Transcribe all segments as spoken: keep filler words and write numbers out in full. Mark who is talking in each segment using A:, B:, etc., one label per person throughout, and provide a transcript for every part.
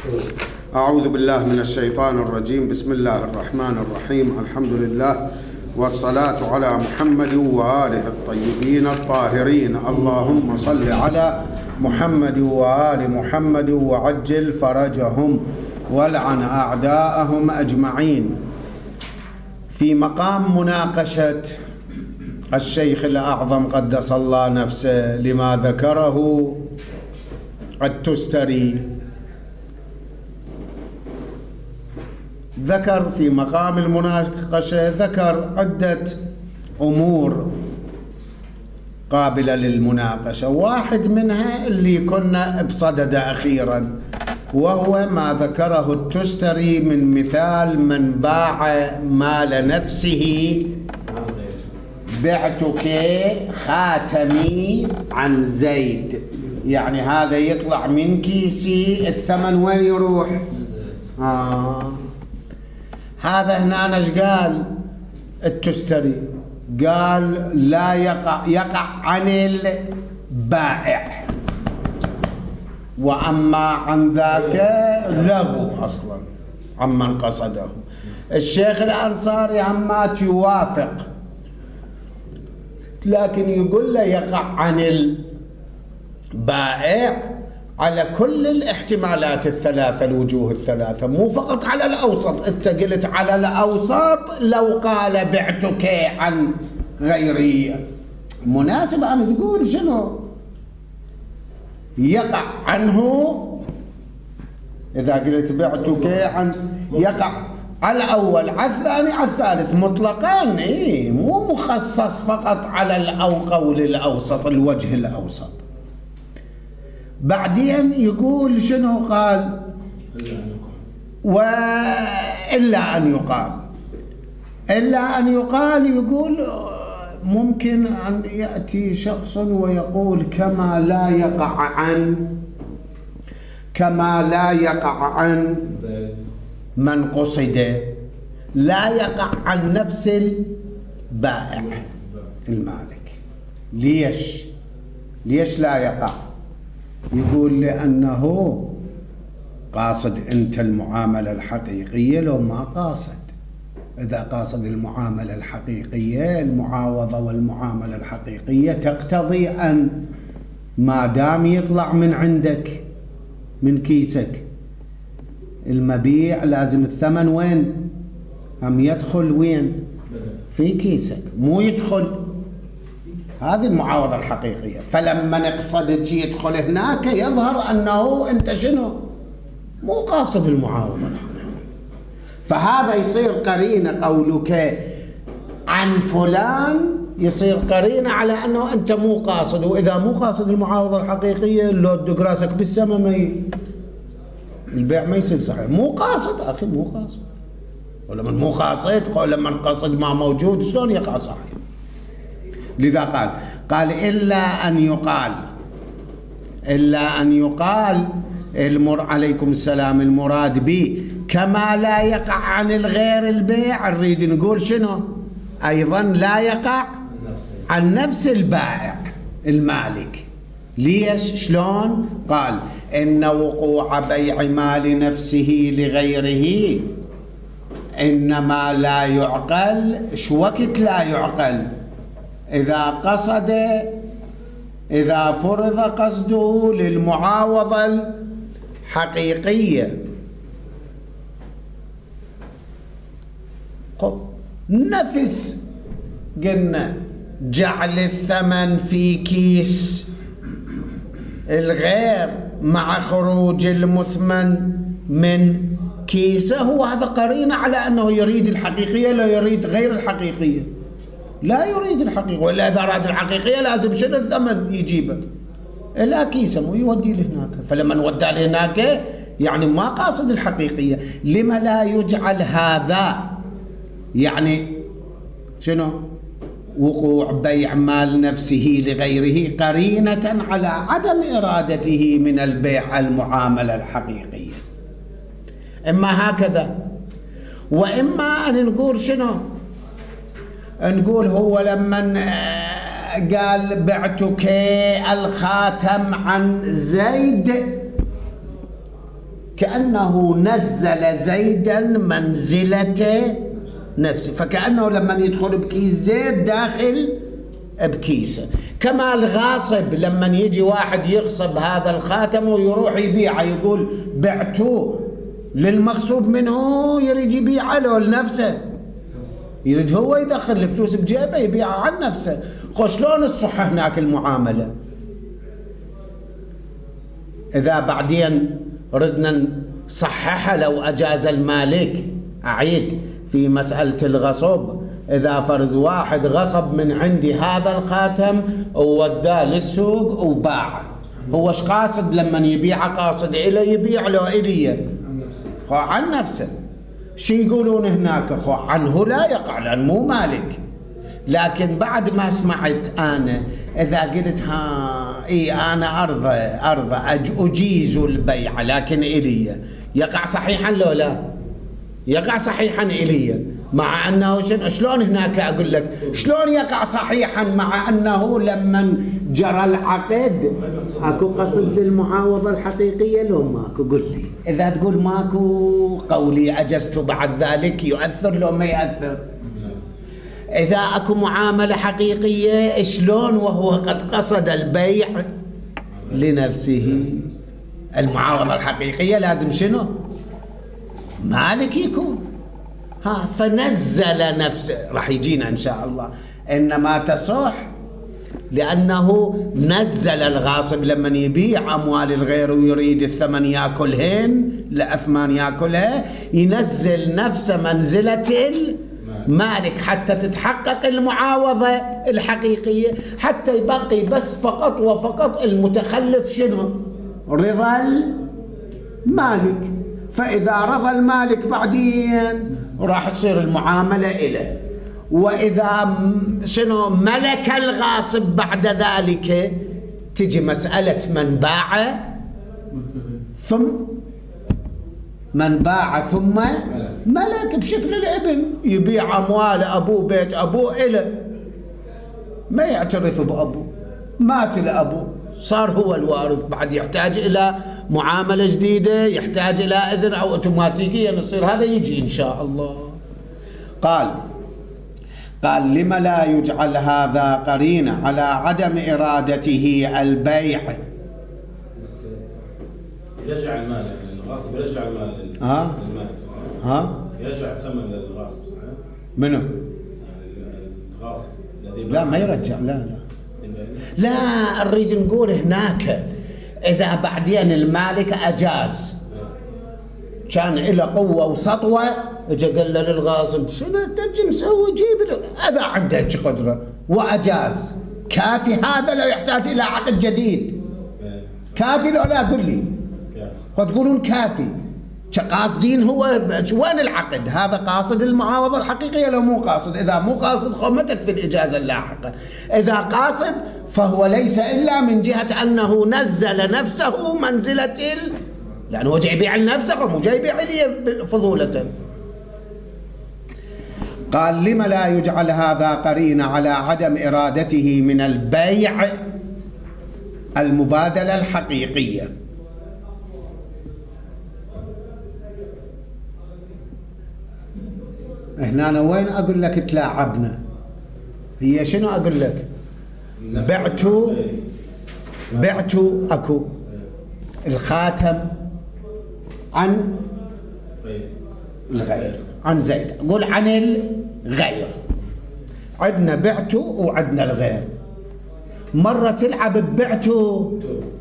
A: أعوذ بالله من الشيطان الرجيم. بسم الله الرحمن الرحيم. الحمد لله والصلاة على محمد وآله الطيبين الطاهرين. اللهم صل على محمد وآل محمد وعجل فرجهم والعن أعداءهم أجمعين. في مقام مناقشة الشيخ الأعظم قدس الله نفسه لما ذكره التستري، ذكر في مقام المناقشة ذكر عدة أمور قابلة للمناقشة، واحد منها اللي كنا بصدد أخيرا، وهو ما ذكره التستري من مثال من باع مال نفسه. بعتك خاتمي عن زيد، يعني هذا يطلع من كيسي، الثمن وين يروح؟ آه. هذا هنا ايش قال التستري؟ قال لا يقع يقع عن البائع، وأما عن ذاك لغو أصلا عمن قصده. الشيخ الأنصاري عمات يوافق، لكن يقول له يقع عن البائع على كل الاحتمالات الثلاثة، الوجوه الثلاثة، مو فقط على الأوسط. أنت قلت على الأوسط لو قال بعتك عن غيري، مناسب أن تقول شنو يقع عنه. إذا قلت بعتك عن يقع على الأول، على الثاني، على الثالث مطلقا، إيه مو مخصص فقط على القول الأوسط، الوجه الأوسط. بعدين يقول شنو قال؟ وإلا أن يقال، إلا أن يقال يقول ممكن أن يأتي شخص ويقول كما لا يقع عن كما لا يقع عن من قصد، لا يقع عن نفس البائع المالك. ليش؟ ليش لا يقع؟ يقول لأنه قاصد أنت المعاملة الحقيقية لو ما قاصد. إذا قاصد المعاملة الحقيقية، المعاوضة والمعاملة الحقيقية تقتضي أن ما دام يطلع من عندك من كيسك المبيع، لازم الثمن وين؟ هم يدخل وين؟ في كيسك، مو يدخل. هذه المعاوضة الحقيقية. فلما نقصدت يدخل هناك يظهر أنه أنت شنو؟ مو قاصد المعاوضة الحقيقية. فهذا يصير قرينة، قولك عن فلان يصير قرينة على أنه أنت مو قاصد. وإذا مو قاصد المعاوضة الحقيقية لو تدق راسك بالسماء ما ي... البيع ما يصير صحيح. مو قاصد أخي، مو قاصد. ولما مو قاصد لما قصد ما موجود شلون يقع صحيح؟ لذا قال قال إلا أن يقال إلا أن يقال المر عليكم السلام، المراد به كما لا يقع عن الغير البيع. نريد نقول شنو؟ أيضا لا يقع عن نفس البائع المالك. ليش؟ شلون؟ قال إن وقوع بيع مال نفسه لغيره إنما لا يعقل. شو وقت لا يعقل؟ إذا قصد إذا فرض قصده للمعاوضة الحقيقية. نفس قلنا جعل الثمن في كيس الغير مع خروج المثمن من كيسه، وهذا قرينة على أنه يريد الحقيقية لا يريد غير الحقيقية. لا يريد الحقيقة، ولا إذا أراد الحقيقية لازم شنو الثمن يجيبه إلا كيسه مو يودي لهناك. فلما نودى لهناك يعني ما قاصد الحقيقية. لما لا يجعل هذا يعني شنو؟ وقوع بيع مال نفسه لغيره قرينة على عدم إرادته من البيع المعاملة الحقيقية. إما هكذا، وإما أن نقول شنو؟ نقول هو لما قال بعتك الخاتم عن زيد كأنه نزل زيدا منزلة نفسه، فكأنه لما يدخل بكيس زيت داخل بكيسه. كما الغاصب لما يجي واحد يغصب هذا الخاتم ويروح يبيعه يقول بعتوه للمغصوب منه، يريد يبيعه له لنفسه، يريد هو يدخل الفلوس بجيبه يبيعه عن نفسه. خو شلون الصحة هناك المعاملة؟ إذا بعدين ردنا نصححها لو أجاز المالك، أعيد في مسألة الغصب، إذا فرض واحد غصب من عندي هذا الخاتم ووداه للسوق وباعه، هو ايش قاصد لما يبيعه؟ قاصد إليه يبيع له إليه خو عن نفسه. شي يقولون هناك؟ خو عنه لا يقع لأن مو مالك. لكن بعد ما سمعت أنا إذا قلت ها إي أنا أرضى أرضى أجيز البيع لكن إلي، يقع صحيحا لو لا؟ يقع صحيحا إلي، مع أنه شلون هناك أقول لك شلون يقع صحيحا مع أنه لما جرى العقد أكو قصد للمعاوضة الحقيقية لو ماكو؟ قل لي. إذا تقول ماكو قولي أجزت بعد ذلك يؤثر لو ما يؤثر؟ إذا أكو معاملة حقيقية شلون وهو قد قصد البيع لنفسه؟ المعاوضة الحقيقية لازم شنو؟ مالك يكون. ها فنزل نفسه، راح يجينا إن شاء الله، إنما تصح لأنه نزل الغاصب لما يبيع أموال الغير ويريد الثمن يأكلهن لأثمان يأكلها، ينزل نفسه منزلة المالك حتى تتحقق المعاوضة الحقيقية، حتى يبقي بس فقط وفقط المتخلف شنو؟ رضا المالك. فإذا رضى المالك بعدين راح تصير المعاملة إليه. وإذا شنو ملك الغاصب بعد ذلك تجي مسألة من باع ثم من باع ثم ملك بشكل الابن، يبيع أموال أبوه بيت أبوه إله، ما يعترف بأبوه، مات لأبوه صار هو الوارث، بعد يحتاج إلى معاملة جديدة، يحتاج إلى إذن أو أوتوماتيكيا يصير هذا يجي إن شاء الله. قال قال لما لا يجعل هذا قرينة على عدم إرادته البيع؟
B: يرجع المال، يعني الغاصب يرجع المال
A: ها
B: للمالك،
A: ها
B: يرجع الثمن للغاصب، صحيح؟
A: منو؟
B: يعني الغاصب الذي
A: لا ما يرجع، لا لا لا نريد نقول هناك إذا بعدين المالك أجاز، كان له قوة وسطوة، اجى قال له للغاصب شنو تجي مسوي؟ جيب له. إذا عندك قدرة وأجاز، كافي هذا لو يحتاج إلى عقد جديد؟ كافي لو لا؟ قل لي. فتقولون كافي، قاصدين هو وين العقد؟ هذا قاصد المعاوضة الحقيقية لو مو قاصد؟ إذا مو قاصد خمتك في الإجازة اللاحقة، إذا قاصد فهو ليس إلا من جهة أنه نزل نفسه منزلة ال... لأنه هو جاي يبيع لنفسه مو جاي يبيع لي فضولة. قال لما لا يجعل هذا قرين على عدم إرادته من البيع المبادلة الحقيقية؟ هنا أنا وين أقول لك تلاعبنا؟ هي شنو أقول لك؟ بعتوا بعتوا أكو الخاتم عن الغير، عن زيد، قول عن الغير، عندنا بعتوا وعندنا الغير. مرة تلعب ببعتوا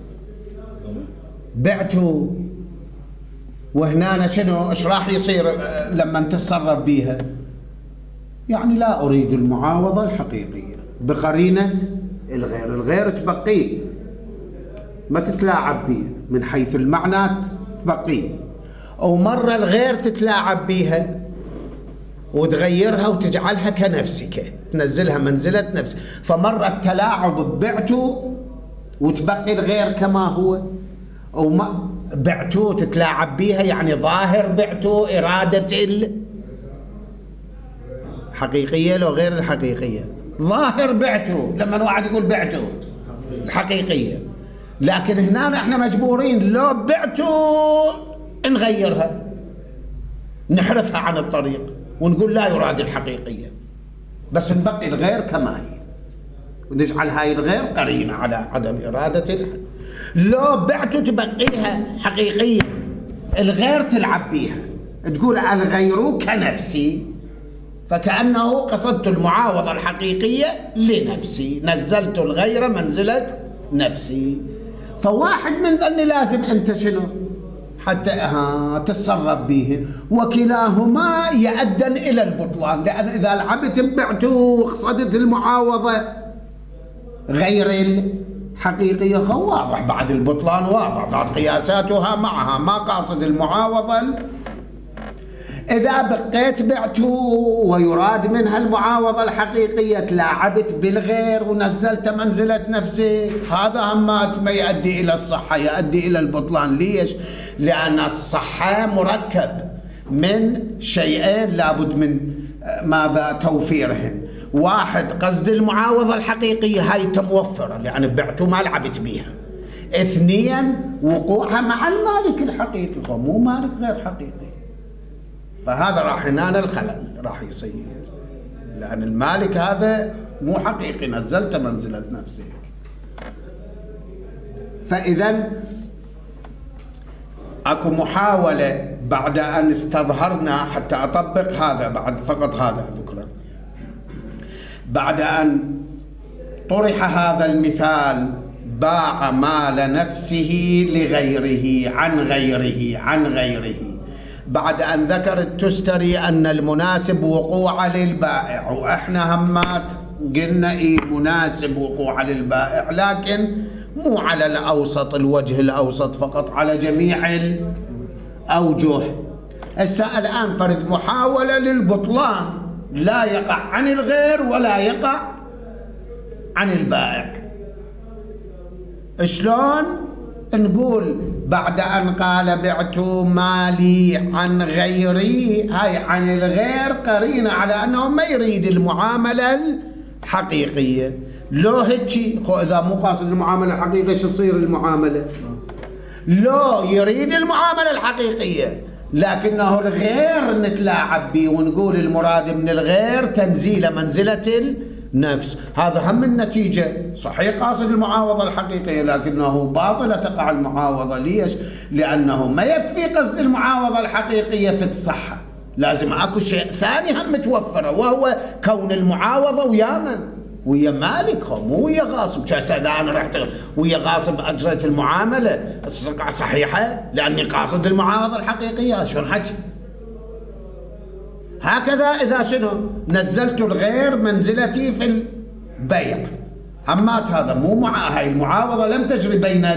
A: بعتوا، وهنا شنو ايش راح يصير لما تتصرف بيها؟ يعني لا اريد المعاوضة الحقيقية بقرينة الغير، الغير تبقيه ما تتلاعب بيه من حيث المعنى تبقيه، او مرة الغير تتلاعب بيها وتغيرها وتجعلها كنفسك، تنزلها منزلة نفسك. فمرة التلاعب ببعته وتبقي الغير كما هو، او ما بعتو تتلاعب بيها، يعني ظاهر بعتو إرادة الحقيقية لو غير الحقيقية، ظاهر بعتو لما واحد يقول بعتو الحقيقية، لكن هنا احنا مجبورين لو بعتو نغيرها، نحرفها عن الطريق ونقول لا يراد الحقيقية، بس نبقي الغير كما هي ونجعل هاي الغير قرينة على عدم إرادة الحق. لو بعتوا تبقيها حقيقية، الغير تلعب بيها، تقول الغير كنفسي، فكأنه قصدت المعاوضة الحقيقية لنفسي، نزلت الغير منزلة نفسي. فواحد من ذني لازم أنت شنو حتى ها تتصرف به، وكلاهما يؤدن إلى البطلان، لأن إذا لعبت بعتوا وقصدت المعاوضة غير الحقيقية واضح بعد البطلان، واضح بعد قياساتها معها ما قاصد المعاوضة. إذا بقيت بعتوا ويراد منها المعاوضة الحقيقية، تلاعبت بالغير ونزلت منزلة نفسك، هذا همات ما يؤدي إلى الصحة، يؤدي إلى البطلان. ليش؟ لأن الصحة مركب من شيئين لابد من ماذا توفيرهن. واحد قصد المعاوضة الحقيقية، هاي تموفرة لأن بعتوا ما لعبت بيها. اثنيا وقوعها مع المالك الحقيقي، مو مالك غير حقيقي، فهذا راح هنا الخلل راح يصير، لأن المالك هذا مو حقيقي، نزلت منزلة نفسك. فإذا أكو محاولة بعد أن استظهرنا، حتى أطبق هذا بعد فقط هذا بكرة، بعد أن طرح هذا المثال باع مال نفسه لغيره عن غيره عن غيره، بعد أن ذكر التستري أن المناسب وقوع للبائع، وإحنا همات قلنا إيه مناسب وقوع للبائع، لكن مو على الأوسط الوجه الأوسط فقط، على جميع الأوجه. هسه الآن فرد محاولة للبطلان، لا يقع عن الغير ولا يقع عن البائع. شلون نقول بعد أن قال بعت مالي عن غيري، هاي عن الغير قرينة على أنه ما يريد المعاملة الحقيقية. لو هيك خو إذا مو قاصد المعاملة الحقيقية شو تصير المعاملة؟ لو يريد المعاملة الحقيقية لكنه الغير نتلاعب به ونقول المراد من الغير تنزيل منزلة النفس، هذا هم النتيجة. صحيح قاصد المعاوضة الحقيقية لكنه باطلة تقع المعاوضة. ليش؟ لأنه ما يكفي قصد المعاوضة الحقيقية في الصحة، لازم أكو شيء ثاني هم متوفرة، وهو كون المعاوضة ويا من؟ ويا مالك، مو ويا غاصب. إذا أنا رحت ويا غاصب أجريت المعاملة تقع صحيحة لأني قاصد المعاوضة الحقيقية، شلون حكي؟ هكذا إذا شنو نزلت الغير منزلتي في البيع، همات هذا مو مع هاي المعاوضة لم تجري بين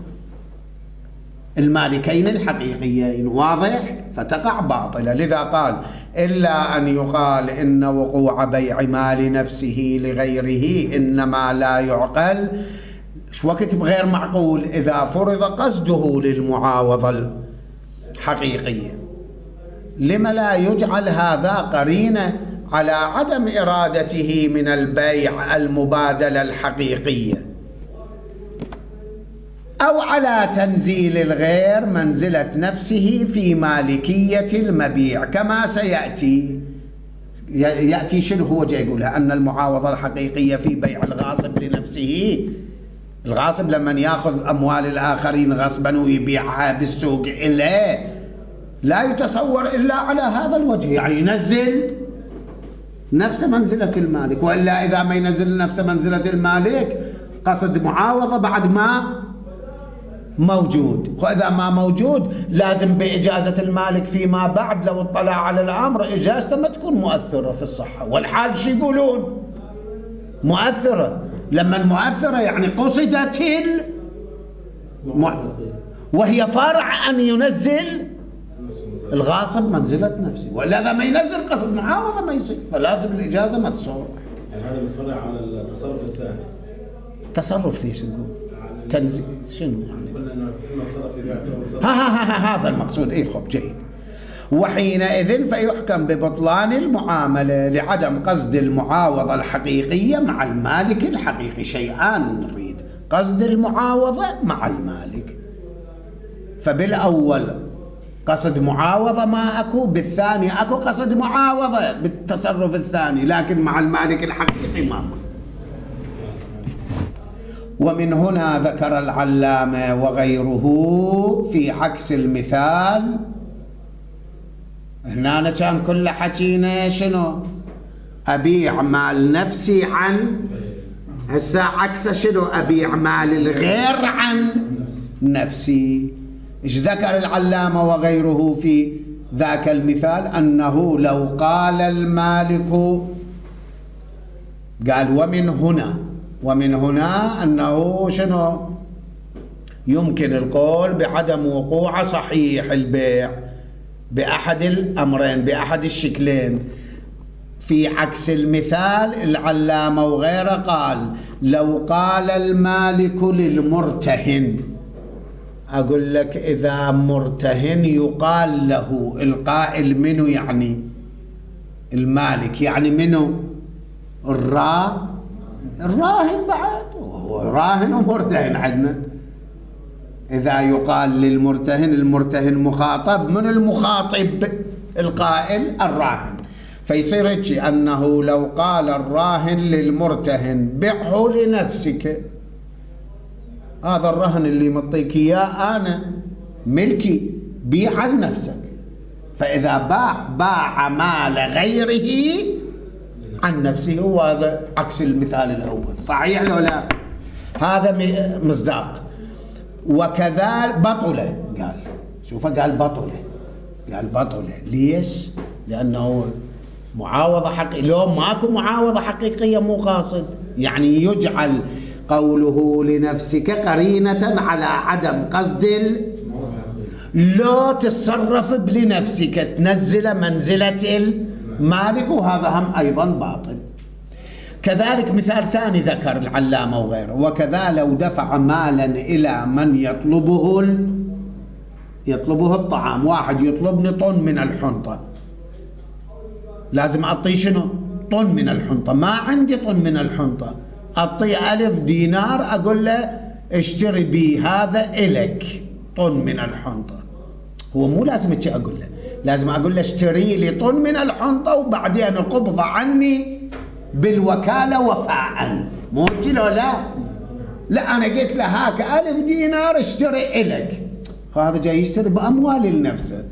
A: المالكين الحقيقيين، واضح؟ فتقع باطلة. لذا قال إلا أن يقال إن وقوع بيع مال نفسه لغيره إنما لا يعقل. شو وقت بغير معقول؟ إذا فرض قصده للمعاوضة الحقيقية. لما لا يجعل هذا قرينة على عدم إرادته من البيع المبادلة الحقيقية، أو على تنزيل الغير منزلة نفسه في مالكية المبيع، كما سيأتي. يأتي شنو هو جاي يقولها؟ أن المعاوضة الحقيقية في بيع الغاصب لنفسه. الغاصب لمن يأخذ أموال الآخرين غصبا ويبيعها بالسوق إلا لا يتصور إلا على هذا الوجه، يعني ينزل نفس منزلة المالك، وإلا إذا ما ينزل نفس منزلة المالك قصد معاوضة بعد ما موجود، وإذا ما موجود لازم بإجازة المالك فيما بعد لو اطلع على الأمر إجازته ما تكون مؤثرة في الصحة. والحال شو يقولون؟ مؤثرة. لما مؤثرة يعني قصدت الم... وهي فرع أن ينزل الغاصب منزلة نفسه، ولا إذا ما ينزل قصد معاوضة ما يصير، فلازم الإجازة ما تصور.
B: يعني هذا متفرع على التصرف الثاني.
A: تصرف ليش نقول؟ تنزيل شنو يعني؟
B: قلنا انه اما تصرف في بيعته
A: ها ها ها هذا المقصود. اي خب جيد. وحينئذ فيحكم ببطلان المعاملة لعدم قصد المعاوضة الحقيقية مع المالك الحقيقي. شيئان نريد، قصد المعاوضة مع المالك. فبالأول قصد معاوضة ما أكو، بالثاني أكو قصد معاوضة بالتصرف الثاني، لكن مع المالك الحقيقي ما أكو. ومن هنا ذكر العلامة وغيره في عكس المثال. هنا كان كل حكينا شنو؟ أبيع مال نفسي عن، هسا عكس شنو؟ أبيع مال الغير عن نفسي. إيش ذكر العلامة وغيره في ذاك المثال؟ أنه لو قال المالك، قال ومن هنا، ومن هنا أنه شنو؟ يمكن القول بعدم وقوع صحيح البيع بأحد الأمرين، بأحد الشكلين. في عكس المثال العلامة وغيره قال لو قال المالك للمرتهن، أقول لك إذا مرتهن يقال له، القائل منه يعني المالك، يعني منه الرا الراهن، بعد هو راهن ومرتهن عندنا. إذا يقال للمرتهن، المرتهن مخاطب، من المخاطب؟ القائل الراهن. فيصير هيك أنه لو قال الراهن للمرتهن بيعه لنفسك، هذا الرهن اللي مطيك إياه أنا ملكي، بيع عن نفسك. فإذا باع باع مال غيره عن نفسه، وهذا عكس المثال الأول. صحيح لو لا؟ هذا مصداق. وكذلك بطله، قال شوف قال بطله، قال بطله ليش؟ لأنه معاوضة حقيقية. لو ماكو معاوضة حقيقية مو قاصد، يعني يجعل قوله لنفسك قرينة على عدم قصد ال... لو تتصرف بلنفسك تنزل منزلة المالك، وهذا هم أيضا باطل. كذلك مثال ثاني ذكر العلامة وغيره، وكذا لو دفع مالا إلى من يطلبه ال... يطلبه الطعام. واحد يطلبني طن من الحنطة، لازم أعطيه شنو؟ طن من الحنطة. ما عندي طن من الحنطة، أعطيه ألف دينار، أقول له اشتري بي هذا إلك طن من الحنطة. هو مو لازم اتش أقول له، لازم أقول له اشتري لي طن من الحنطة وبعدين قبض عني بالوكالة وفاء. مو لو لا لا أنا قلت له هاك ألف دينار اشتري إلك، هذا جاي يشتري بأموال لنفسه.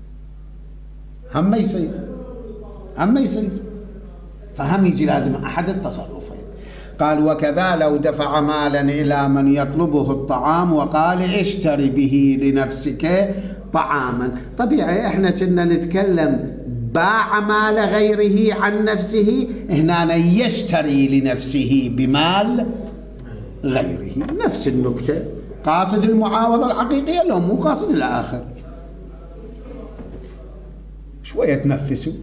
A: هم ما يصير، هم ما يصير. فهم يجي لازم أحد التصرفين. قال وكذا لو دفع مالا إلى من يطلبه الطعام وقال اشتري به لنفسك طعاما. طبيعي احنا كنا نتكلم باع مال غيره عن نفسه، هنا يشتري لنفسه بمال غيره. نفس النكتة، قاصد المعاوضة الحقيقية لو مو قاصد الآخر. شوية تنفسوا.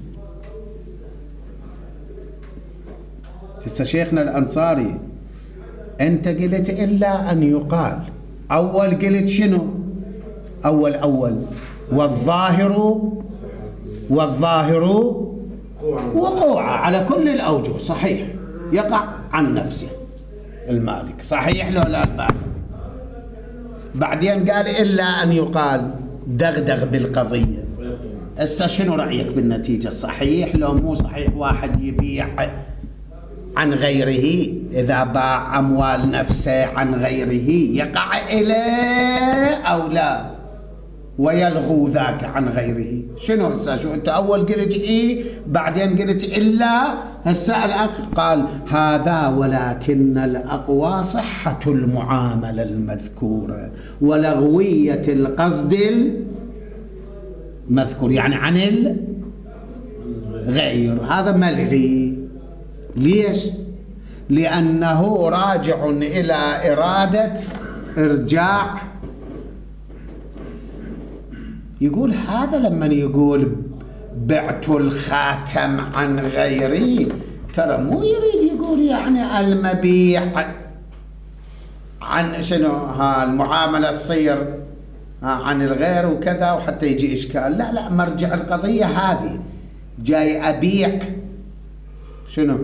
A: هسه شيخنا الأنصاري أنت قلت إلا أن يقال، أول قلت شنو؟ أول أول والظاهر والظاهر وقوع على كل الأوجه. صحيح، يقع عن نفسه المالك. صحيح لو لا الباقي؟ بعدين قال إلا أن يقال، دغدغ بالقضية. هسه شنو رأيك بالنتيجة؟ صحيح لو مو صحيح واحد يبيع عن غيره، إذا باع أموال نفسه عن غيره يقع إليه أو لا، ويلغو ذاك عن غيره؟ شنو هسه؟ شو أنت أول قلت إيه بعدين قلت إلا، هسه الآن قال هذا ولكن الأقوى صحة المعاملة المذكورة ولغوية القصد المذكور، يعني عن الغير. هذا ملغي. ليش؟ لأنه راجع إلى إرادة إرجاع. يقول هذا لما يقول بعت الخاتم عن غيري، ترى مو يريد يقول يعني المبيع عن شنو، ها المعاملة تصير عن الغير وكذا وحتى يجي إشكال. لا لا، مرجع القضية هذه جاي أبيع شنو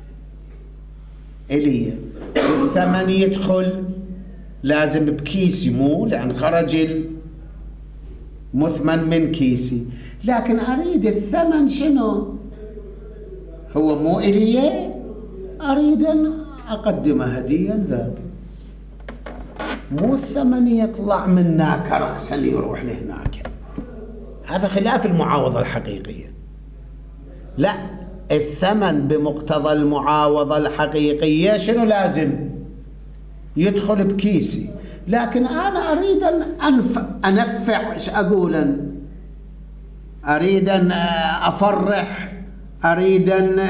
A: إلي، الثمن يدخل لازم بكيسي، مو لأن خرج مثمن من كيسي، لكن أريد الثمن شنو؟ هو مو إلي، أريد أن أقدم هدية ذاتي، مو الثمن يطلع منك رأسا يروح لهناك. هذا خلاف المعاوضة الحقيقية. لا، الثمن بمقتضى المعاوضة الحقيقية شنو لازم؟ يدخل بكيسي، لكن أنا أريد أن أنف... أنفع، إيش أقول؟ أريد أن أفرح، أريد أن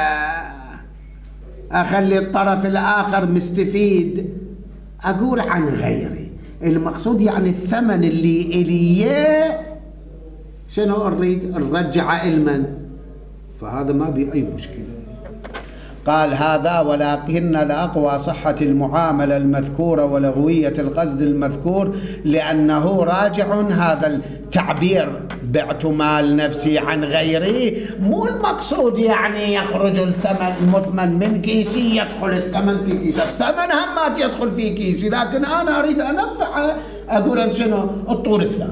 A: أخلي الطرف الآخر مستفيد، أقول عن غيري. المقصود يعني الثمن اللي إليه شنو أريد؟ نرجع علما، فهذا ما بي أي مشكلة. قال هذا ولكن لأقوى صحة المعاملة المذكورة ولغوية القصد المذكور لأنه راجع. هذا التعبير بعت مال نفسي عن غيري مو المقصود يعني يخرج الثمن المثمن من كيسي يدخل الثمن في كيسي، الثمن همات يدخل في كيسي، لكن أنا أريد أن أنفعه، أقول أن شنو الطول فلان.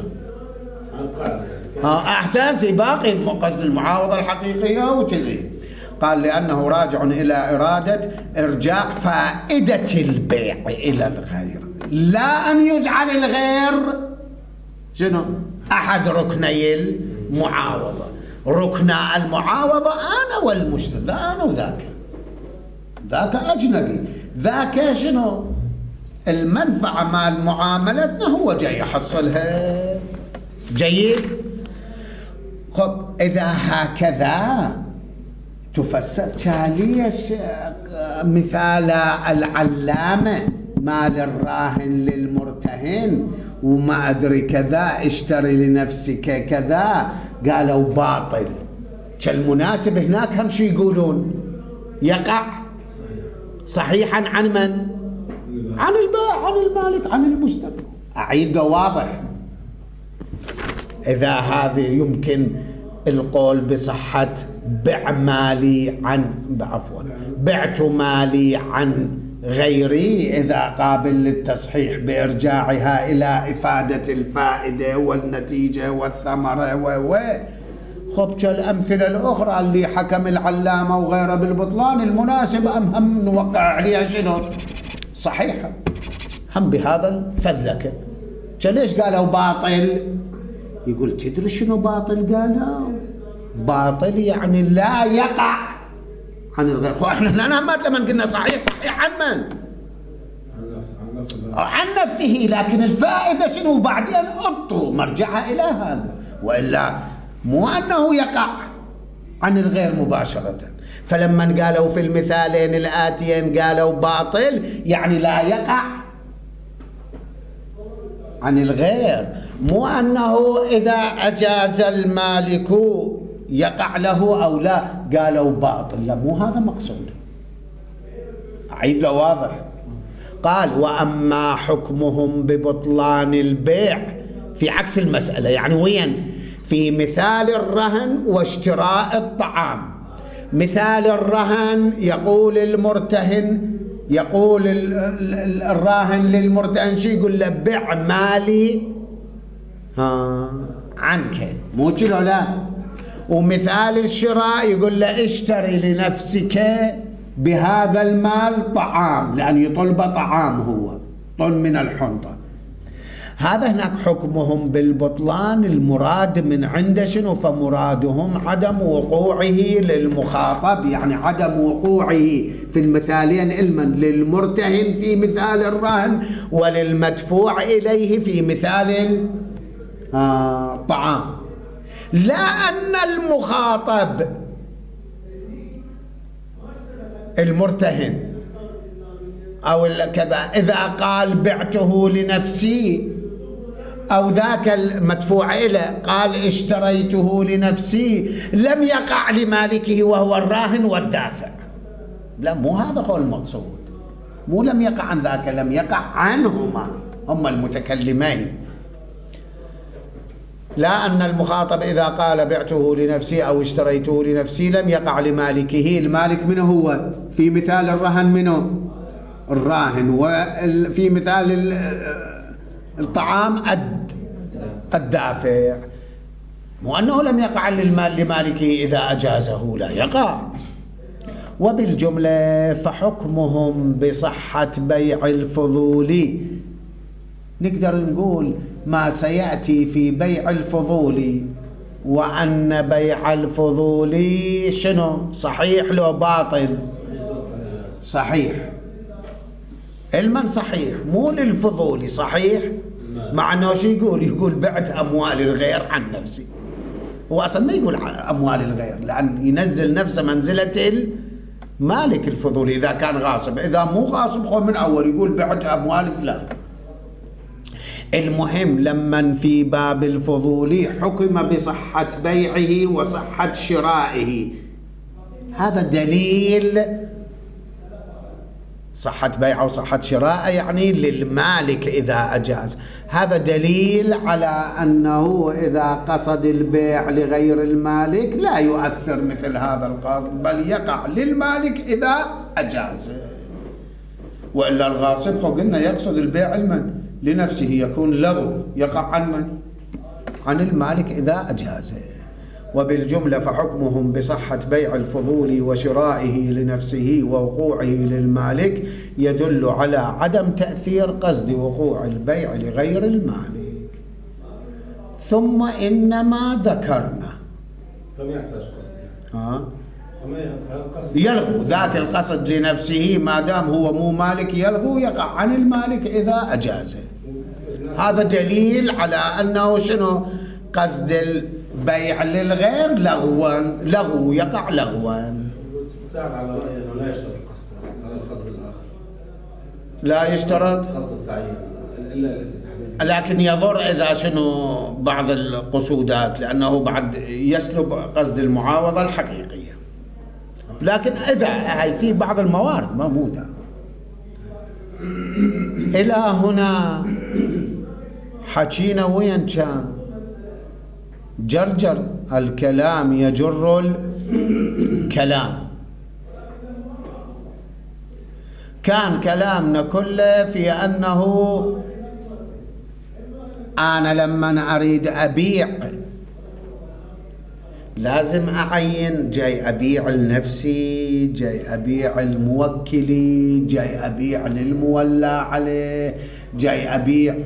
A: أحسنت، باقي قصد المعاوضة الحقيقية وكذي. قال لأنه راجع إلى إرادة إرجاع فائدة البيع إلى الغير، لا أن يجعل الغير شنو أحد ركني المعاوضة. ركن المعاوضة أنا والمشتري، أنا وذاك، ذاك أجنبي، ذاك شنو المنفعة مال معاملتنا هو جاي يحصلها. جيد. خب إذا هكذا تفسر تاليش مثال العلامة مال الراهن للمرتهن وما أدري كذا اشتري لنفسك كذا، قالوا باطل. كالمناسب هناك هم شي يقولون يقع صحيحا عن من؟ عن البائع، عن المالك، عن المشتري. أعيد واضح. إذا هذه يمكن القول بصحة بع مالي عن عفوا بعت مالي عن غيري إذا قابل للتصحيح بإرجاعها إلى إفادة الفائدة والنتيجة والثمرة و و خب كالأمثلة الأخرى اللي حكم العلامة وغيره بالبطلان، المناسب أم هم نوقع عليها شنو صحيحة هم بهذا الفذلكة. ليش قالوا باطل؟ يقول تدري شنو باطل؟ قالوا باطل يعني لا يقع عن الغير. احنا لما قلنا صحيح صحيح عن من؟ عن نفسه، لكن الفائدة شنو بعدين أبطوا مرجعها إلى هذا، وإلا مو أنه يقع عن الغير مباشرة. فلما قالوا في المثالين الآتيين قالوا باطل يعني لا يقع عن الغير، مو أنه إذا أجاز المالك يقع له أو لا، قالوا باطل، لا مو هذا مقصود. أعيد له واضح. قال وأما حكمهم ببطلان البيع في عكس المسألة، يعني وين؟ في مثال الرهن واشتراء الطعام. مثال الرهن يقول المرتهن يقول الراهن للمرتهن شي يقول له بع مالي ها عنك، مو كذا لا. ومثال الشراء يقول له اشتري لنفسك بهذا المال طعام، لأن يطلب طعام، هو طن من الحنطة. هذا هناك حكمهم بالبطلان المراد من عند شنو؟ فمرادهم عدم وقوعه للمخاطب، يعني عدم وقوعه في المثالين علما للمرتهن في مثال الرهن وللمدفوع إليه في مثال الطعام. لا أن المخاطب المرتهن أو كذا إذا قال بعته لنفسي أو ذاك المدفوع إليه قال اشتريته لنفسي لم يقع لمالكه وهو الراهن والدافع. لا مو هذا هو المقصود، مو لم يقع عن ذاك، لم يقع عنهما هم المتكلمين. لا أن المخاطب إذا قال بعته لنفسي أو اشتريته لنفسي لم يقع لمالكه. المالك منه هو في مثال الرهن منه الراهن، وفي مثال الطعام الدافع، مو أنه لم يقع للمال لمالكه إذا أجازه، لا يقع. وبالجملة فحكمهم بصحة بيع الفضول، نقدر نقول ما سيأتي في بيع الفضول وأن بيع الفضول شنو؟ صحيح لو باطل؟ صحيح، علما صحيح، مو للفضول صحيح. مع أنه شو يقول؟ يقول بعت أموال الغير عن نفسي. هو أصلا ما يقول أموال الغير، لأن ينزل نفسه منزلة المالك الفضول إذا كان غاصب. إذا مو غاصب خو من أول يقول بعت أموال فلان. المهم لما في باب الفضول حكم بصحة بيعه وصحة شرائه، هذا دليل صحة بيعه وصحة شرائه يعني للمالك إذا أجاز. هذا دليل على أنه إذا قصد البيع لغير المالك لا يؤثر مثل هذا القصد، بل يقع للمالك إذا أجاز. وإلا الغاصب خو قلنا يقصد البيع المن لنفسه، يكون لغو، يقع عن من؟ عن المالك إذا أجازه. وبالجملة فحكمهم بصحة بيع الفضول وشرائه لنفسه ووقوعه للمالك يدل على عدم تأثير قصد وقوع البيع لغير المالك. ثم إنما ذكرنا
B: فما يحتاج قصد يعني.
A: ها؟
B: فما
A: يلغو ذاك القصد لنفسه، ما دام هو مو مالك يلغو، يقع عن المالك إذا أجازه. هذا دليل على أنه شنو؟ قصد البيع للغير لغوا، لغو، يقع لغوا.
B: ساعد على رأيي أنه لا يشترط القصد، هذا القصد الآخر
A: لا يشترط
B: قصد التعيين إلا التحديد،
A: لكن يضر إذا شنو بعض القصودات، لأنه بعد يسلب قصد المعاوضة الحقيقية. لكن إذا هي في بعض الموارد موجودة. إلى هنا حكينا وين كان جرجر الكلام يجر الكلام. كان كلامنا كله في أنه أنا لما أريد أبيع لازم أعين، جاي أبيع لنفسي، جاي أبيع الموكلي، جاي أبيع للمولى عليه، جاي أبيع،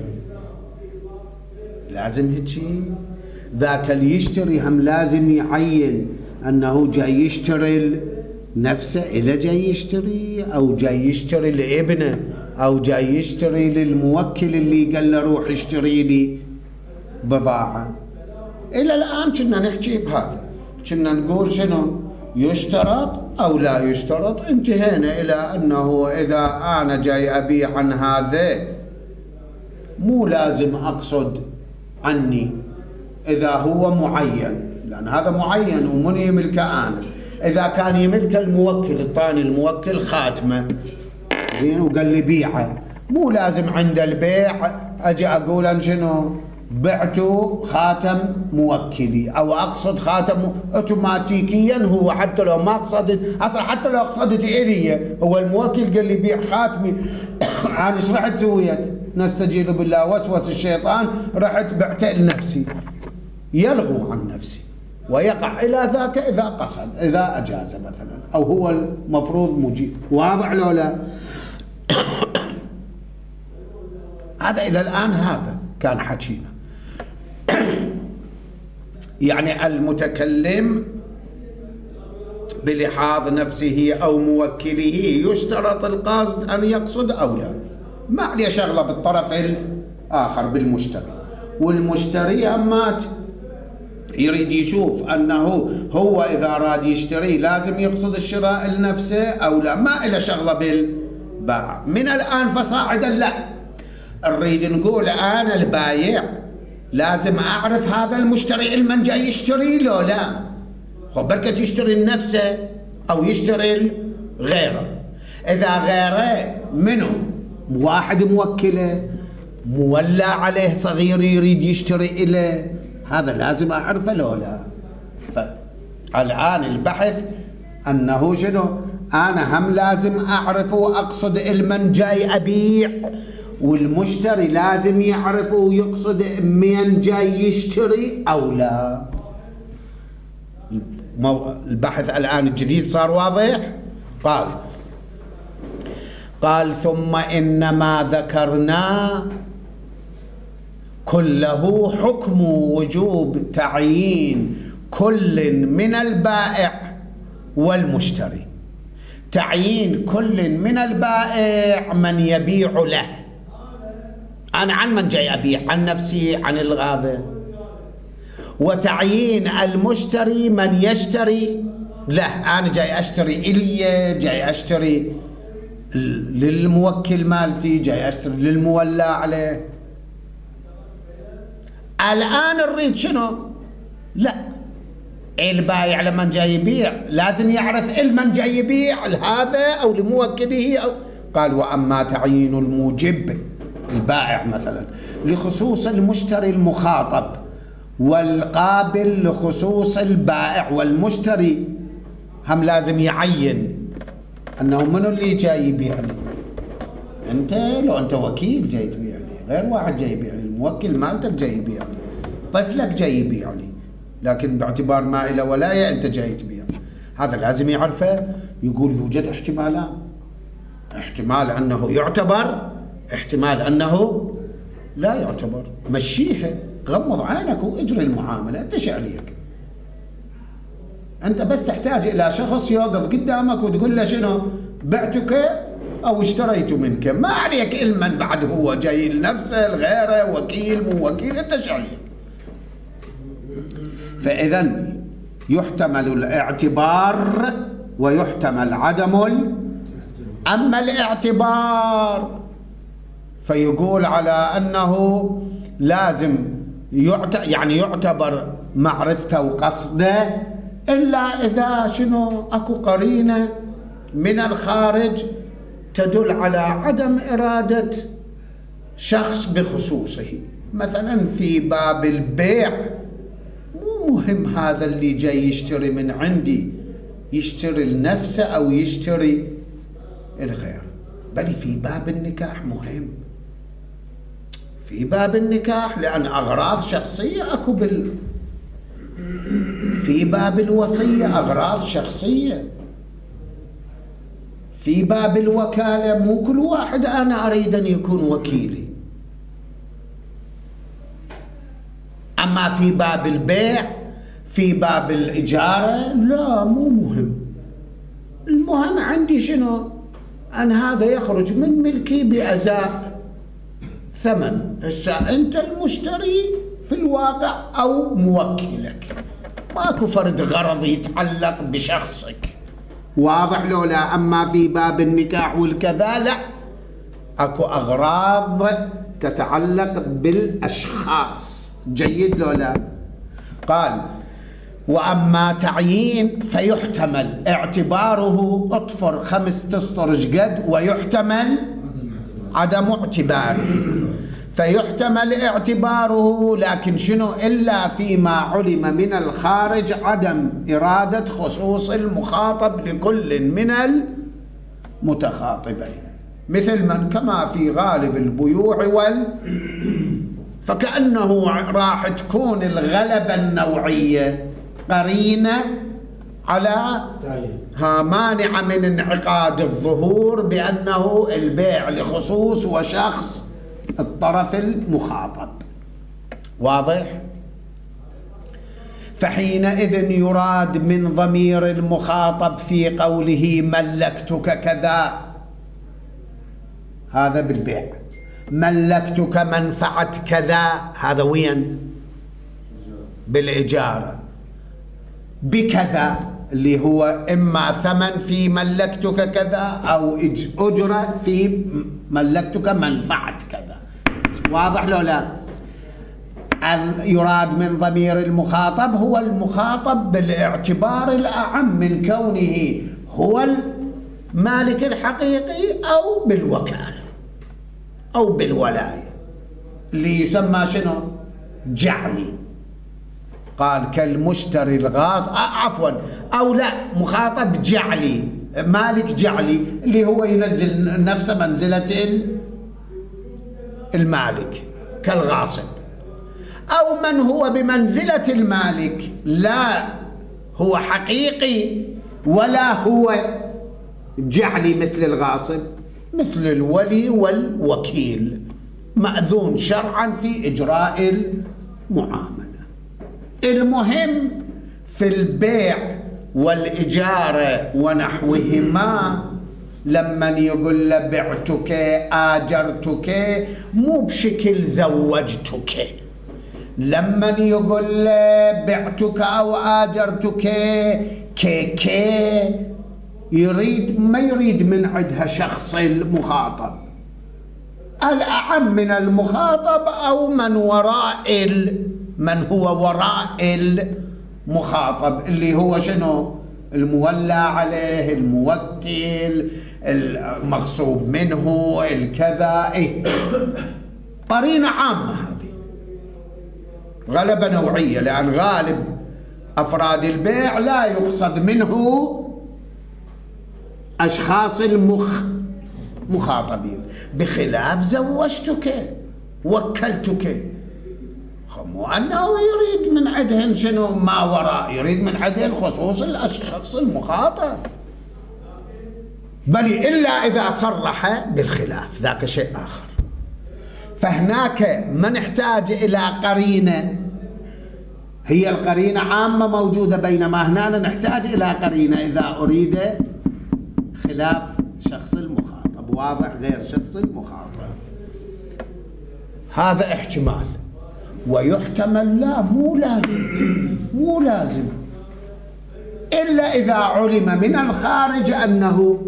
A: لازم هيجي. ذاك اللي يشتري هم لازم يعين أنه جاي يشتري نفسه إلى جاي يشتري، أو جاي يشتري لابنه، أو جاي يشتري للموكل اللي قال له روح اشتري لي بضاعة. إلى الآن كنا نحكي بهذا، كنا نقول شنو يشترط أو لا يشترط. انتهينا إلى أنه إذا أنا جاي أبيع عن هذا مو لازم أقصد عني إذا هو معين، لأن هذا معين ومن يملكه أنا. إذا كان يملك الموكل، الطاني الموكل خاتمة زين وقال لي بيعه، مو لازم عند البيع أجي أقول أن شنو بعته خاتم موكلي، أو أقصد خاتم أوتوماتيكيا. هو حتى لو ما قصدت أصلا، حتى لو قصدت إلي هو الموكل قال لي بيع خاتمي أنا إيش رحت سويت؟ نستجير بالله، وسوس الشيطان، رحت بعته لنفسي. يلغو عن نفسي ويقع إلى ذاك إذا قصد، إذا أجاز مثلا، أو هو المفروض مجيب. واضح لو لا؟ هذا إلى الآن هذا كان حكينا. يعني المتكلم بلحاظ نفسه أو موكله يشترط القصد أن يقصد أو لا، ما عليه شغلة بالطرف الآخر بالمشتري. والمشتري أما يريد يشوف أنه هو إذا راد يشتري لازم يقصد الشراء لنفسه أو لا، ما إله شغلة بالباع. من الآن فصاعدا لا، نريد نقول أنا البايع لازم أعرف هذا المشتري المن جاي يشتري له لا، خب بركة يشتري لنفسه أو يشتري غيره. إذا غيره منه واحد موكله مولى عليه صغير يريد يشتري إليه، هذا لازم أعرفه لو لا. فالآن البحث أنه شنو، أنا هم لازم أعرف وأقصد المن جاي أبيع والمشتري لازم يعرف ويقصد من جاي يشتري أو لا. البحث الآن الجديد صار واضح. قال قال ثم إنما ذكرنا كله حكم وجوب تعيين كل من البائع والمشتري. تعيين كل من البائع من يبيع له، أنا عن من جاي أبيع؟ عن نفسي، عن الغابة. وتعيين المشتري من يشتري له، أنا جاي أشتري إلي، جاي أشتري للموكل مالتي، جاي أشتري للمولى عليه. الآن نريد شنو؟ لا، البايع لما جاي يبيع لازم يعرف المن جاي يبيع هذا أو لموكله أو. قال وأما تعيين الموجب البائع مثلا لخصوص المشتري المخاطب، والقابل لخصوص البائع والمشتري، هم لازم يعين أنه منو اللي جاي يبيع لي. أنت لو أنت وكيل جاي تبيع لي، غير واحد جاي يبيع لي، الموكل مالتك جاي يبيع لي، طفلك جاي يبيع لي، لكن باعتبار ما إلى ولاية أنت جاي تبيع. هذا لازم يعرفه. يقول يوجد احتمالان، احتمال أنه يعتبر، احتمال أنه لا يعتبر. مشيها، غمض عينك واجري المعاملة، انت شو عليك؟ انت بس تحتاج الى شخص يوقف قدامك وتقول له شنو؟ بعتك او اشتريت منك، ما عليك المن بعد هو جاي لنفسه لغيره، وكيل مو وكيل، انت شو عليك؟ فاذا يحتمل الاعتبار ويحتمل عدم ال... اما الاعتبار فيقول على انه لازم يعت... يعني يعتبر معرفته وقصده إلا إذا شنو أكو قرينة من الخارج تدل على عدم إرادة شخص بخصوصه. مثلا في باب البيع مو مهم هذا اللي جاي يشتري من عندي يشتري لنفسه أو يشتري الغير، بل في باب النكاح مهم. في باب النكاح لأن أغراض شخصية أكو بال في باب الوصية أغراض شخصية. في باب الوكالة مو كل واحد أنا أريد أن يكون وكيلي. أما في باب البيع، في باب الإجارة لا، مو مهم. المهم عندي شنو؟ أن هذا يخرج من ملكي بأزاء ثمن. هسه أنت المشتري في الواقع أو موكلك، ماكو فرد غرض يتعلق بشخصك. واضح لو لا؟ أما في باب النكاح والكذا لا، أكو أغراض تتعلق بالأشخاص. جيد لو لا؟ قال وأما تعيين فيحتمل اعتباره اطفر خمس تسطر جقد، ويحتمل عدم اعتباره. فيحتمل اعتباره لكن شنو؟ إلا فيما علم من الخارج عدم إرادة خصوص المخاطب لكل من المتخاطبين، مثل من كما في غالب البيوع وال فكأنه راح تكون الغلبة النوعية قرينة على ها مانعة من انعقاد الظهور بأنه البيع لخصوص وشخص الطرف المخاطب. واضح؟ فحينئذ يراد من ضمير المخاطب في قوله ملكتك كذا، هذا بالبيع، ملكتك منفعة كذا، هذا وين؟ بالإجارة. بكذا اللي هو إما ثمن في ملكتك كذا أو أجرة في ملكتك منفعة كذا. واضح لو لا؟ يراد من ضمير المخاطب هو المخاطب بالاعتبار الأعم من كونه هو المالك الحقيقي أو بالوكالة أو بالولاية، اللي يسمى شنو؟ جعلي. قال كالمشتري الغاص، عفوا أو لا، مخاطب جعلي، مالك جعلي اللي هو ينزل نفسه منزلة المالك كالغاصب، أو من هو بمنزلة المالك لا هو حقيقي ولا هو جعلي مثل الغاصب، مثل الولي والوكيل مأذون شرعا في إجراء المعاملة. المهم في البيع والإجارة ونحوهما لما يقول له بعتك آجرتك مو بشكل زوجتك، لما يقول له بعتك أو آجرتك كي كي يريد ما يريد من عندها شخص المخاطب، الأعم من المخاطب أو من وراء من هو وراء المخاطب اللي هو شنو؟ المولى عليه، الموكل، المغصوب منه، الكذا. إيه قرينة عامة هذه، غلبة نوعية، لأن غالب أفراد البيع لا يقصد منه أشخاص المخ مخاطبين، بخلاف زوجتك وكلتك، مو أنه يريد من عندهن شنو ما وراء، يريد من عندهن خصوص الشخص المخاطب، بل إلا إذا صرح بالخلاف ذاك شيء آخر. فهناك ما نحتاج إلى قرينة، هي القرينة عامة موجودة، بينما هنا نحتاج إلى قرينة إذا أريد خلاف شخص المخاطب، واضح، غير شخص المخاطب. هذا احتمال. ويحتمل لا، مو لازم، مو لازم، إلا إذا علم من الخارج أنه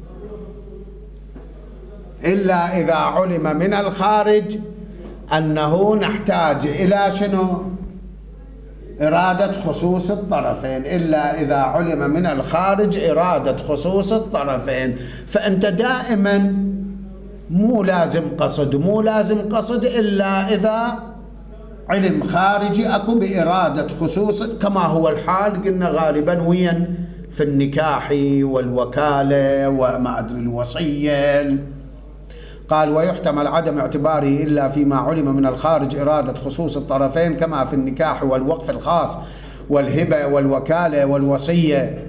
A: إلا إذا علم من الخارج أنه نحتاج إلى شنو؟ إرادة خصوص الطرفين، إلا إذا علم من الخارج إرادة خصوص الطرفين. فأنت دائما مو لازم قصد، مو لازم قصد إلا إذا علم خارجي أكو بإرادة خصوص، كما هو الحال قلنا غالبا وين في النكاح والوكالة وما أدري الوصية. قال ويحتمل عدم اعتباره إلا فيما علم من الخارج إرادة خصوص الطرفين، كما في النكاح والوقف الخاص والهبة والوكالة والوصية،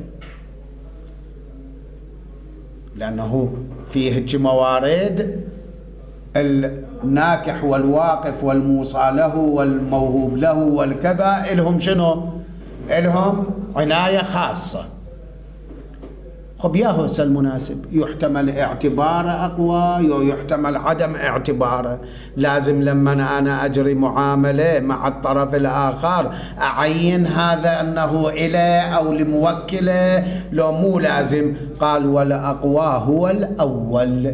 A: لأنه فيه موارد الناكح والواقف والموصى له والموهوب له والكذا إلهم شنو؟ إلهم عناية خاصة. خب يا هو المناسب، يحتمل اعتباره أقوى، يحتمل عدم اعتباره. لازم لما أنا أجري معاملة مع الطرف الآخر أعين هذا أنه إليه أو لموكله، لو مو لازم. قال ولا أقوى هو الأول.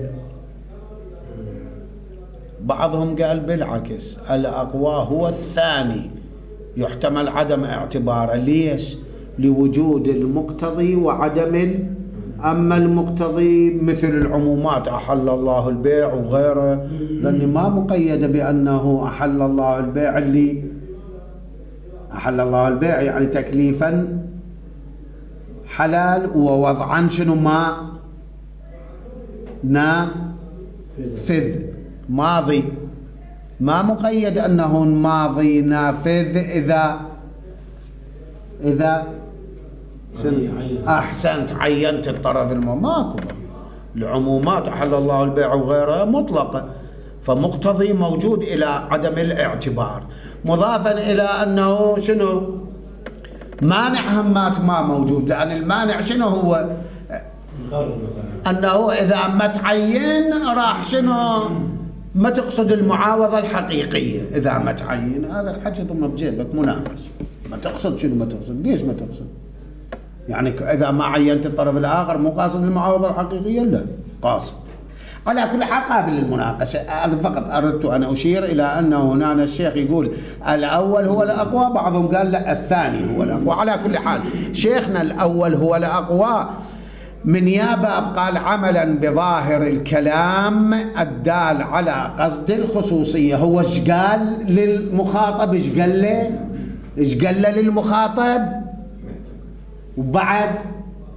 A: بعضهم قال بالعكس، الأقوى هو الثاني، يحتمل عدم اعتباره. ليش؟ لوجود المقتضي وعدم ال... أما المقتضي مثل العمومات أحل الله البيع وغيره، لأن ما مقيدة بأنه أحل الله البيع، اللي أحل الله البيع يعني تكليفا حلال ووضعا شنو ما نافذ ماضي، ما مقيد أنه ماضي نافذ إذا إذا أحسنت عينت الطرف الماضي. ماكو العمومات أحل الله البيع وغيرها مطلقة، فمقتضي موجود إلى عدم الاعتبار، مضافا إلى أنه شنو مانع همات ما موجود، لأن المانع شنو هو؟ أنه إذا ما تعين راح شنو ما تقصد المعاوضة الحقيقية. إذا ما تعين هذا الحكي ضم بجيبك مناقش، ما تقصد شنو ما تقصد، ليش ما تقصد؟ يعني إذا ما عينت الطرف الآخر مو قاصد المعاوضة الحقيقية؟ لا، قاصد. على كل حال قابل للمناقشة. هذا فقط أردت أن أشير إلى أنه هنا الشيخ يقول الأول هو الأقوى، بعضهم قال لا الثاني هو الأقوى. على كل حال شيخنا الأول هو الأقوى من ياباب قال عملا بظاهر الكلام الدال على قصد الخصوصية. هو ايش قال للمخاطب؟ ايش قال له؟ ايش قال له للمخاطب؟ وبعد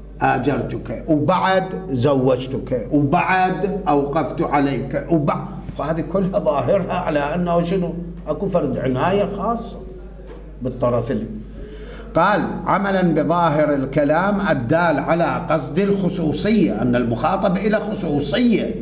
A: آجرتك، وبعد زوجتك، وبعد أوقفت عليك، وبعد وهذه كلها ظاهرها على أنه شنو أكو فرد عناية خاصة بالطرف. قال عملا بظاهر الكلام الدال على قصد الخصوصية، أن المخاطب إلى خصوصية،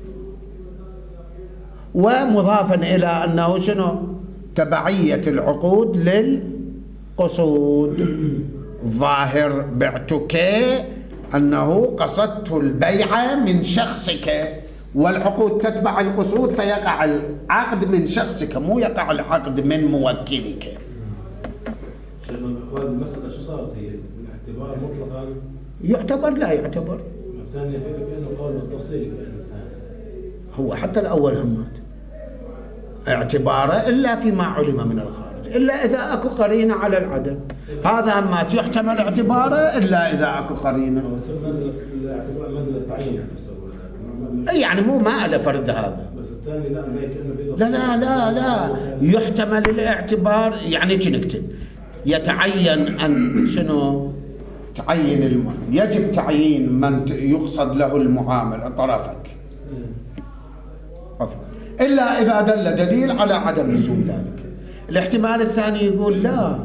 A: ومضافا إلى أنه شنو تبعية العقود للقصود. ظاهر بعتك أنه قصدت البيع من شخصك، والعقود تتبع القصود، فيقع العقد من شخصك، مو يقع العقد من موكلك.
B: المسألة شو صارت هي؟ الاعتبار مطلقا
A: يعتبر لا يعتبر؟
B: الثاني كأنه قول بالتفصيل كأنه الثاني.
A: هو حتى الأول همات اعتباره إلا فيما علم من الخارج، إلا إذا أكو قرينة على العدم. هذا همات يحتمل اعتباره إلا إذا أكو قرينة.
B: بس منزلة الاعتبار منزلة التعيين يعني مسوى،
A: يعني مو ما له فرد هذا.
B: بس الثاني لا ما كأنه في
A: لا لا لا لا يحتمل الاعتبار، يعني شو نكتب؟ يتعين أن شنو تعين الم... يجب تعيين من يقصد له المعاملة طرفك، إلا إذا دل دليل على عدم لزوم ذلك. الاحتمال الثاني يقول لا،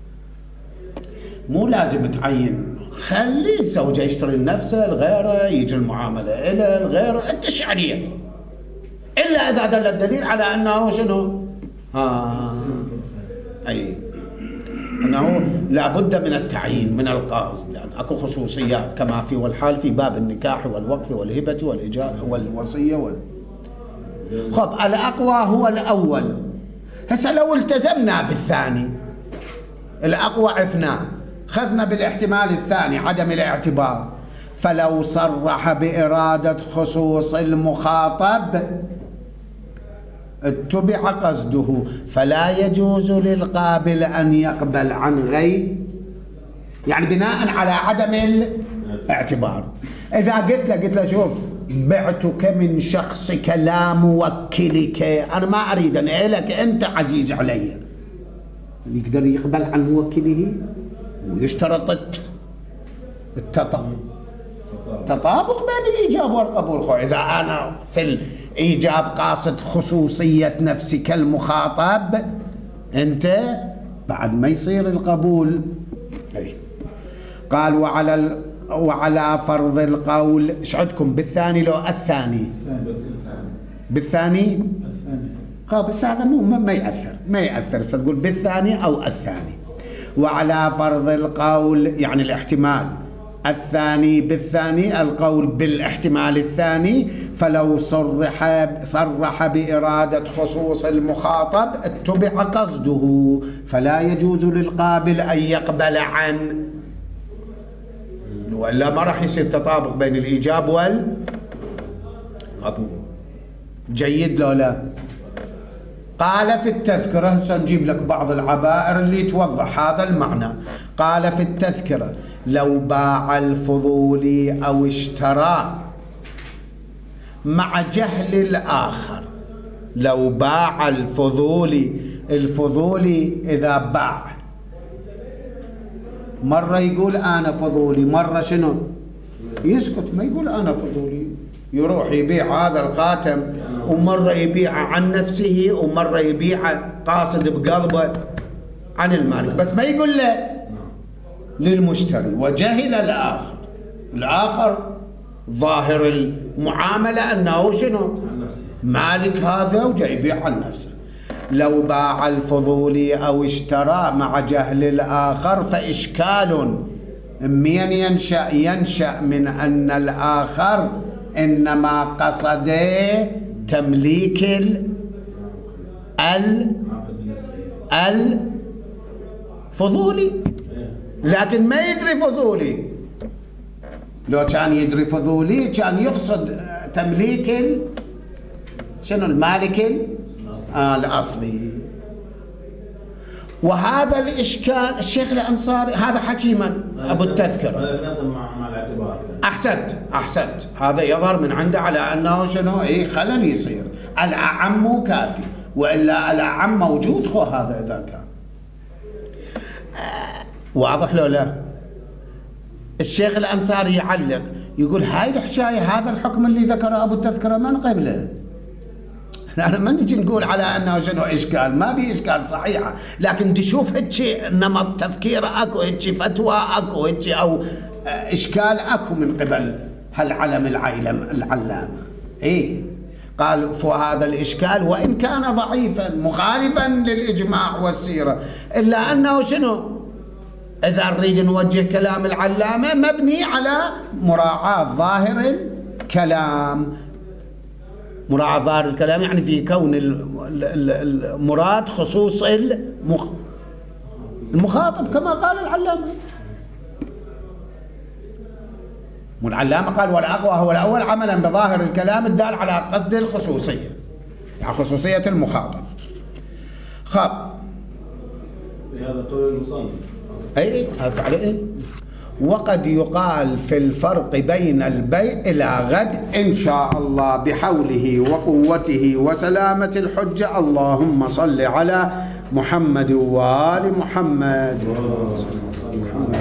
A: مو لازم تعين، خلي زوجه يشتري لنفسه الغيره، يجي المعاملة إلى الغيره، أنت شعرية، إلا إذا دل الدليل على أنه شنو آه. أي أنه لابد من التعيين من القاصد، لأن يعني أكو خصوصيات كما في والحال في باب النكاح والوقف والهبة والإجارة والوصية وال... خب الأقوى هو الأول. هسه لو التزمنا بالثاني الأقوى عفناه، خذنا بالاحتمال الثاني عدم الاعتبار، فلو صرح بإرادة خصوص المخاطب اتبع قصده، فلا يجوز للقابل أن يقبل عن غير، يعني بناء على عدم الاعتبار. إذا قلت له قلت له شوف بعتك من شخصك لا موكلك، أنا ما أريد أن أقولك أنت عزيز علي، يقدر يقبل عن موكله ويشترط التطابق تطابق بين الإيجاب والقبول. خو إذا أنا في الإيجاب قاصد خصوصية نفسك المخاطب، أنت بعد ما يصير القبول. أي. قال وعلى ال... وعلى فرض القول، ايش عندكم بالثاني لو الثاني؟ بالثاني اه بس هذا مو ما يأثر ما يأثر ستقول بالثاني أو الثاني. وعلى فرض القول يعني الاحتمال الثاني بالثاني، القول بالاحتمال الثاني، فلو صرح صرح بإرادة خصوص المخاطب اتبع قصده، فلا يجوز للقابل أن يقبل عن، وإلا ما راح يصير تطابق بين الإيجاب والقبول. جيد لو لا؟ قال في التذكرة، سنجيب لك بعض العبائر اللي توضح هذا المعنى. قال في التذكرة لو باع الفضولي أو اشترى مع جهل الآخر، لو باع الفضولي، الفضولي إذا باع مرة يقول أنا فضولي، مرة شنو يسكت ما يقول أنا فضولي، يروح يبيع هذا الخاتم ومرة يبيع عن نفسه ومرة يبيع قاصد بقلبه عن المالك، بس ما يقول له للمشتري. وجهل الآخر، الآخر ظاهر المعاملة أنه شنو مالك هذا وجاي يبيع عن نفسه. لو باع الفضولي أو اشترى مع جهل الآخر فإشكال من ينشأ ينشأ من أن الآخر إنما قصد تمليك ال الفضولي، لكن ما يدري فضولي. لو كان يدري فضولي كان يقصد تمليك ال شنو المالك آه الأصلي. وهذا الإشكال الشيخ الأنصاري هذا حكي من أبو التذكرة
B: مع الاعتبار.
A: أحسنت أحسنت هذا يظهر من عنده على أنه شنو إيه خلل يصير، الأعم مو كافي، وإلا الأعم موجود. خو هذا إذا كان آه واضح لو لا؟ الشيخ الأنصاري يعلق يقول هاي الحكاية، هذا الحكم اللي ذكره أبو التذكرة من قبله، أنا ما نجي نقول على أنه شنو إشكال، ما بي إشكال صحيحة، لكن تشوف هيك نمط تفكير أكو، هيك فتوى أكو، هيك أو إشكال أكو من قبل هالعلم العيلم العلامة. إيه قال فهذا الإشكال وإن كان ضعيفا مخالفا للإجماع والسيرة، إلا أنه شنو إذا نريد نوجه كلام العلامة مبني على مراعاة ظاهر الكلام. مراعاة ظاهر الكلام يعني في كون المراد خصوص المخاطب كما قال العلامة. والعلامة قال والأقوى هو الأول عملا بظاهر الكلام الدال على قصد الخصوصية، يعني خصوصية المخاطب. خاب
B: بهذا قول المصنف.
A: أي هذا على إيه؟ وقد يقال في الفرق بين البيع إلى غد إن شاء الله بحوله وقوته وسلامة الحجة. اللهم صل على محمد وآل محمد.